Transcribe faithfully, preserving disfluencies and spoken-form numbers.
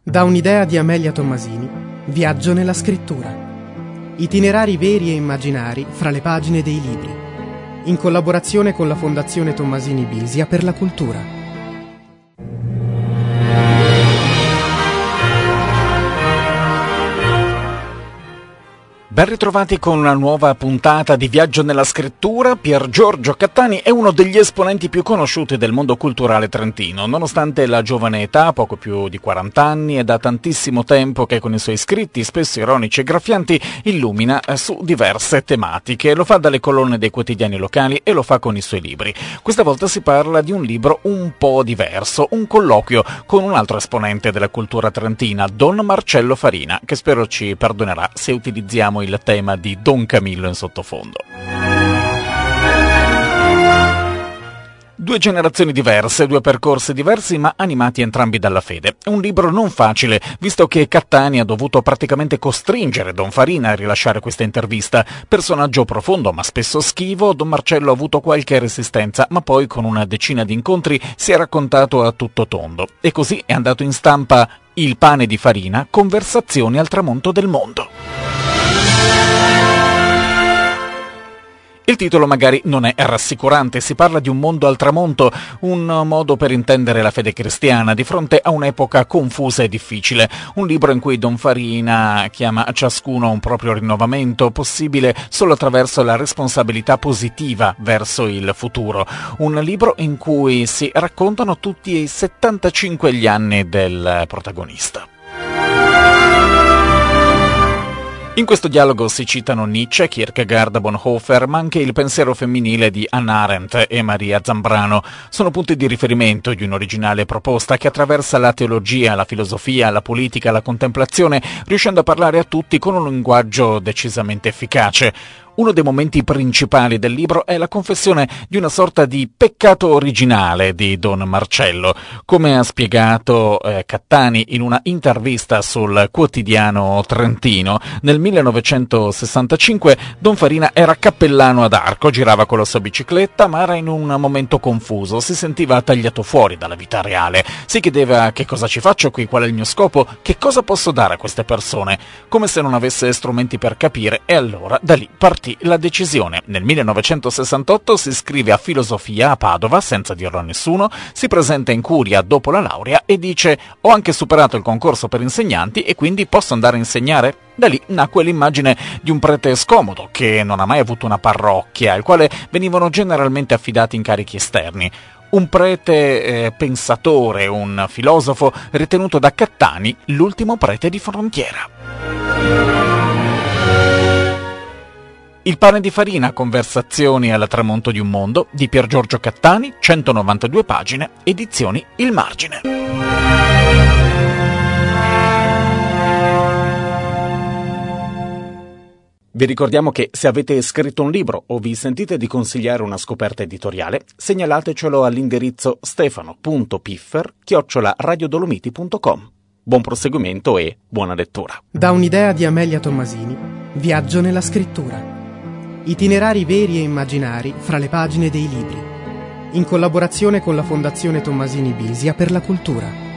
Da un'idea di Amelia Tommasini, viaggio nella scrittura. Itinerari veri e immaginari fra le pagine dei libri. In collaborazione con la Fondazione Tommasini Bisia per la cultura. Ben ritrovati con una nuova puntata di Viaggio nella scrittura. Pier Giorgio Cattani è uno degli esponenti più conosciuti del mondo culturale trentino, nonostante la giovane età, poco più di quaranta anni, è da tantissimo tempo che con i suoi scritti, spesso ironici e graffianti, illumina su diverse tematiche. Lo fa dalle colonne dei quotidiani locali e lo fa con i suoi libri. Questa volta si parla di un libro un po' diverso, un colloquio con un altro esponente della cultura trentina, Don Marcello Farina, che spero ci perdonerà se utilizziamo il tema di Don Camillo in sottofondo. Due generazioni diverse, due percorsi diversi ma animati entrambi dalla fede. Un libro non facile, visto che Cattani ha dovuto praticamente costringere Don Farina a rilasciare questa intervista. Personaggio profondo ma spesso schivo, Don Marcello ha avuto qualche resistenza, ma poi con una decina di incontri si è raccontato a tutto tondo. E così è andato in stampa Il pane di Farina, conversazioni al tramonto del mondo. Il titolo magari non è rassicurante, si parla di un mondo al tramonto, un modo per intendere la fede cristiana di fronte a un'epoca confusa e difficile, un libro in cui Don Farina chiama a ciascuno a un proprio rinnovamento, possibile solo attraverso la responsabilità positiva verso il futuro, un libro in cui si raccontano tutti i settantacinque gli anni del protagonista. In questo dialogo si citano Nietzsche, Kierkegaard, Bonhoeffer, ma anche il pensiero femminile di Hannah Arendt e Maria Zambrano. Sono punti di riferimento di un'originale proposta che attraversa la teologia, la filosofia, la politica, la contemplazione, riuscendo a parlare a tutti con un linguaggio decisamente efficace. Uno dei momenti principali del libro è la confessione di una sorta di peccato originale di Don Marcello. Come ha spiegato eh, Cattani in una intervista sul quotidiano trentino, nel millenovecentosessantacinque Don Farina era cappellano ad Arco, girava con la sua bicicletta, ma era in un momento confuso, si sentiva tagliato fuori dalla vita reale. Si chiedeva: che cosa ci faccio qui, qual è il mio scopo, che cosa posso dare a queste persone, come se non avesse strumenti per capire, e allora da lì partì la decisione. Nel millenovecentosessantotto si iscrive a filosofia a Padova senza dirlo a nessuno, si presenta in curia dopo la laurea e dice: ho anche superato il concorso per insegnanti e quindi posso andare a insegnare? Da lì nacque l'immagine di un prete scomodo che non ha mai avuto una parrocchia, al quale venivano generalmente affidati incarichi esterni. Un prete eh, pensatore, un filosofo ritenuto da Cattani l'ultimo prete di frontiera. Il pane di Farina, conversazioni al tramonto di un mondo, di Pier Giorgio Cattani, centonovantadue pagine, edizioni Il Margine. Vi ricordiamo che se avete scritto un libro o vi sentite di consigliare una scoperta editoriale, segnalatecelo all'indirizzo stefano punto piffer chiocciola radiodolomiti punto com. Buon proseguimento e buona lettura. Da un'idea di Amelia Tommasini, viaggio nella scrittura. Itinerari veri e immaginari fra le pagine dei libri. In collaborazione con la Fondazione Tommasini Bisia per la cultura.